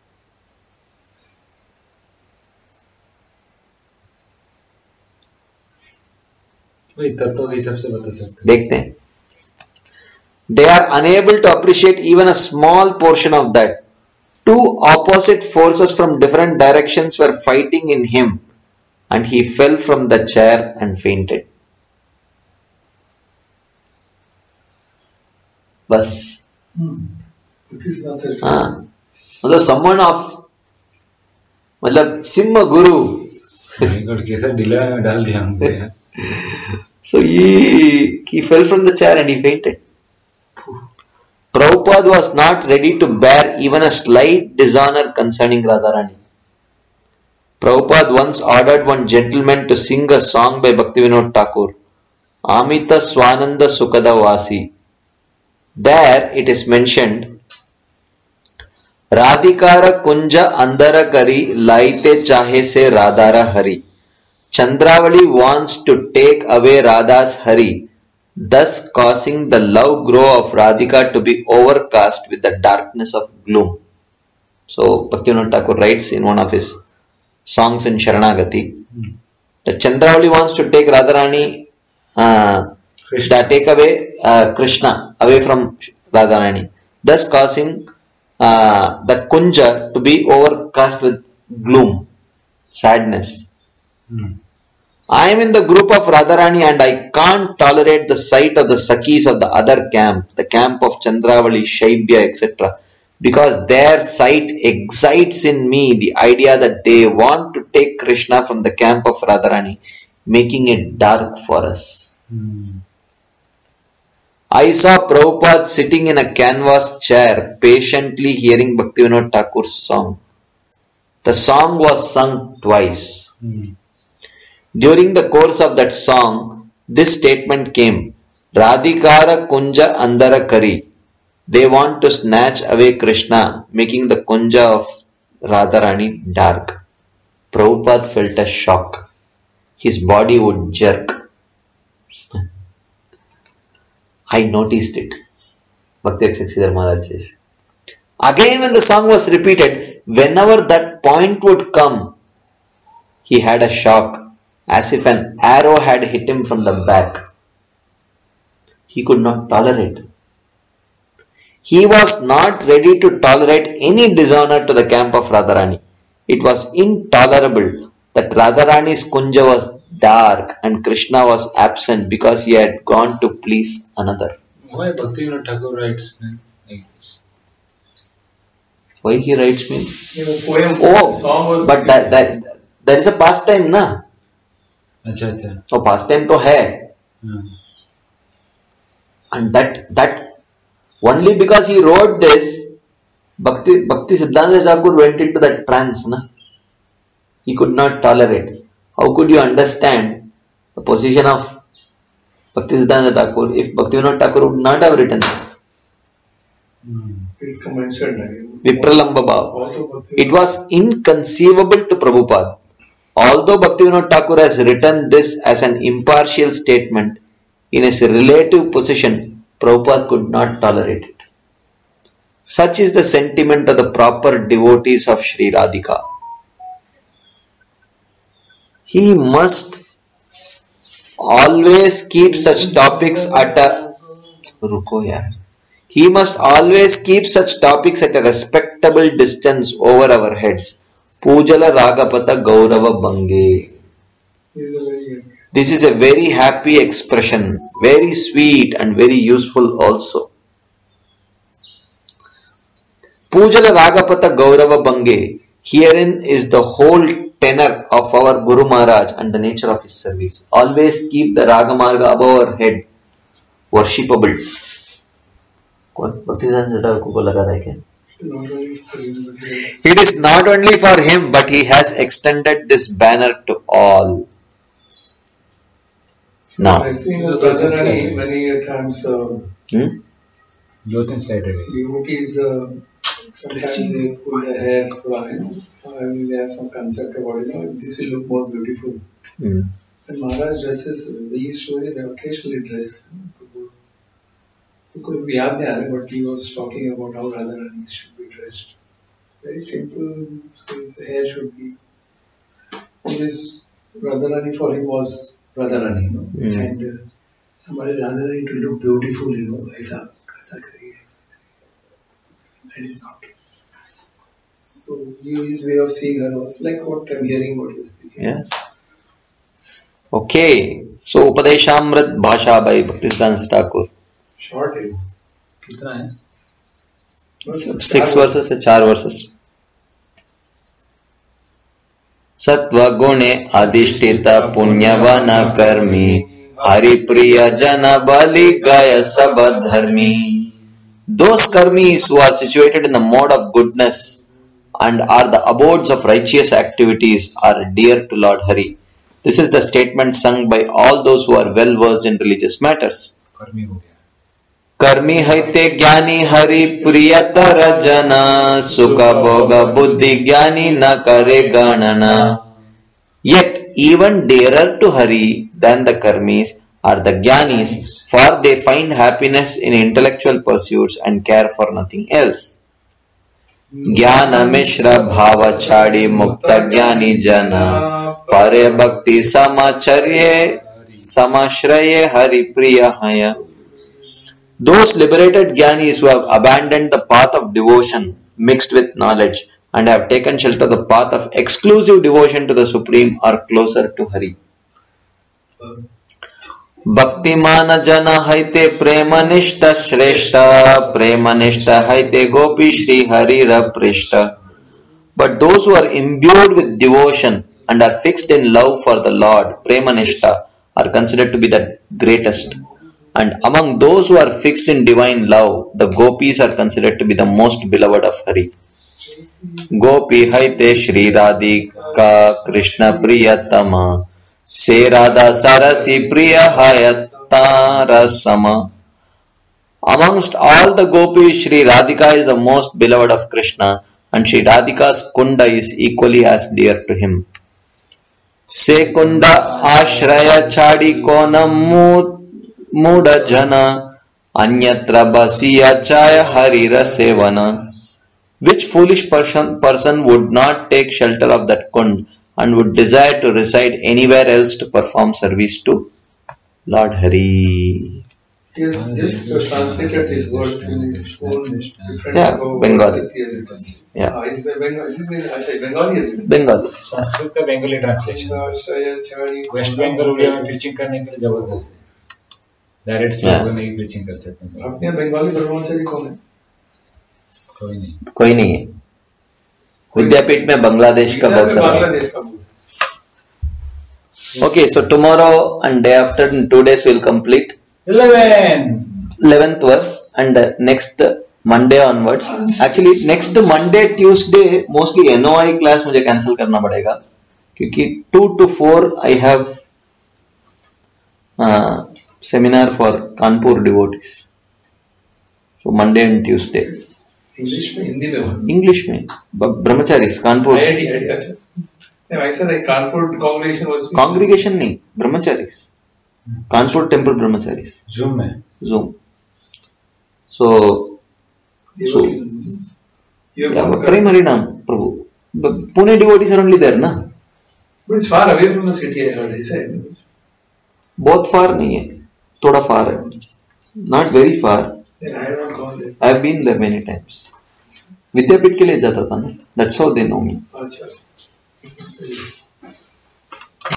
वही तत्वों के हिसाब से बता सकते हैं. देखते हैं. They are unable to appreciate even a small portion of that. Two opposite forces from different directions were fighting in him, and he fell from the chair and fainted. बस. It is nothing. हाँ, मतलब someone of, मतलब सिम्हा गुरु. कैसा ढीला डाल दिया हमको. So he fell from the chair and he fainted. Prabhupada was not ready to bear even a slight dishonor concerning Radharani. Prabhupada once ordered one gentleman to sing a song by Bhaktivinoda Thakur, Amita Swananda Sukada Vasi. There it is mentioned, Radhikara Kunja Andara Kari Laite Chahe Se Radhara Hari. Chandravali wants to take away Radha's hari, thus causing the love glow of Radhika to be overcast with the darkness of gloom. So Bhaktivinoda Thakur writes in one of his songs in Sharanagati that Chandravali wants to take Radharani, take away Krishna away from Radharani, thus causing that Kunja to be overcast with gloom, sadness. I am in the group of Radharani and I can't tolerate the sight of the Sakhis of the other camp, the camp of Chandravali, Shaibya, etc. Because their sight excites in me the idea that they want to take Krishna from the camp of Radharani, making it dark for us. I saw Prabhupada sitting in a canvas chair, patiently hearing Bhaktivinoda Thakur's song. The song was sung twice. During the course of that song, this statement came, Radhikara Kunja Andara Kari. They want to snatch away Krishna, making the Kunja of Radharani dark. Prabhupada felt a shock. His body would jerk. I noticed it. Bhakti Akshar Maharaj says. Again when the song was repeated, whenever that point would come, he had a shock, as if an arrow had hit him from the back. He could not tolerate. He was not ready to tolerate any dishonor to the camp of Radharani. It was intolerable that Radharani's Kunja was dark and Krishna was absent because he had gone to please another. Why Bhaktivinoda Thakur writes like this? Why he writes means? Poem. Oh, Song was but that is a pastime, na? अच्छा अच्छा. So pastime तो है. And that only because he wrote this, Bhakti Siddhanta Thakur went into that trance, na? He could not tolerate. How could you understand the position of Bhakti Siddhanta Thakur if Bhaktivinoda Thakur would not have written this? It's mentioned again. Vipralamba Bhav. It was inconceivable to Prabhupada. Although Bhaktivinoda Thakur has written this as an impartial statement, in his relative position, Prabhupada could not tolerate it. Such is the sentiment of the proper devotees of Sri Radhika. He must always keep such topics at a He must always keep such topics at a respectable distance over our heads. Pujala Ragapata Gaurava Bange. This is a very happy expression, very sweet and very useful also. Pujala Ragapata Gaurava Bange. Herein is the whole tenor of our Guru Maharaj and the nature of his service. Always keep the Ragamarga above our head, worshipable. It is not only for him, but he has extended this banner to all. Now, I think Radharani many times devotees sometimes they pull their hair, they have some concept about this will look more beautiful. And Maharaj dresses, we used to occasionally dress. Could be yaad nahi aa raha, but he was talking about how Radharani should be dressed. Very simple, so his hair should be. His Radharani for him was Radharani, and हमारे Radharani to look beautiful, ऐसा करिए. That is not. So his way of seeing her was like what I'm hearing, what you're speaking. Yeah. Okay. So Upadeshamrit Bhasha by Bhaktisiddhanta Thakur. Short है. कितना है? 6 verses है, 4 verses. सत्वगुणे अधिष्ठित पुण्यवन कर्मी हरिप्रिय जन बलि गय सब धर्मी. Those karmis who are situated in the mode of goodness and are the abodes of righteous activities are dear to Lord Hari. This is the statement sung by all those who are well versed in religious matters. कर्मी हैते ज्ञानी हरि प्रियतर जन सुख भोग बुद्धि ज्ञानी न करे गणना. Yet even dearer to Hari than the karmis are the jnanis, for they find happiness in intellectual pursuits and care for nothing else. Jnana mishra bhava chadi mukta jnani jana pare bhakti samacharye samashraye hari priyahaya. Those liberated jnanis who have abandoned the path of devotion mixed with knowledge and have taken shelter of the path of exclusive devotion to the Supreme are closer to Hari. Bhaktimana jana haite premanishta shreshta premanishta haite gopi shri harira prishta. But those who are imbued with devotion and are fixed in love for the Lord, premanishta, are considered to be the greatest. And among those who are fixed in divine love, the gopis are considered to be the most beloved of Hari. Gopi haite Shri Radhika Krishna Priyatama Se Radha Sarasi Priya Hayata Rasama. Amongst all the gopis, Shri Radhika is the most beloved of Krishna, and Shri Radhika's Kunda is equally as dear to him. Se Kunda Ashraya Chadi Konam Muda Jana Anyatra Basiya Chaya Harira Sevana. Which foolish person would not take shelter of that kund and would desire to reside anywhere else to perform service to Lord Hari? He has just translated his words in his own different Bengali. Yeah. He's Bengali. Bengali. Sanskrit का Bengali translation west Bengal Odia में preaching करने के लिए जबरदस्त है. Direct slogan नहीं preaching कर सकते हैं. अपने बंगाली ब्रह्मचारी कौन है? कोई नहीं है. विद्यापीठ में बांग्लादेश का बहुत सारा. Okay, so tomorrow and day after in 2 days we will complete 11th verse, and next Monday onwards. Actually next Monday Tuesday mostly NOI class मुझे कैंसिल करना पड़ेगा क्योंकि 2 to 4 I have seminar for Kanpur devotees. So Monday and Tuesday. English में, हिंदी में? English में. Brahmacharis Kanpur. Congregation नहीं, brahmacharis. Kanpur temple brahmacharis. Zoom में. Zoom. So primary नाम Prabhu. Pune devotees are only there, na? But it's far away from the city, I heard. Is it? बहुत far नहीं है, थोड़ा far है. Not very far. Then I have not gone there. I have been there many times. विद्यापीठ के लिए जाता था ना. That's how they know me. अच्छा.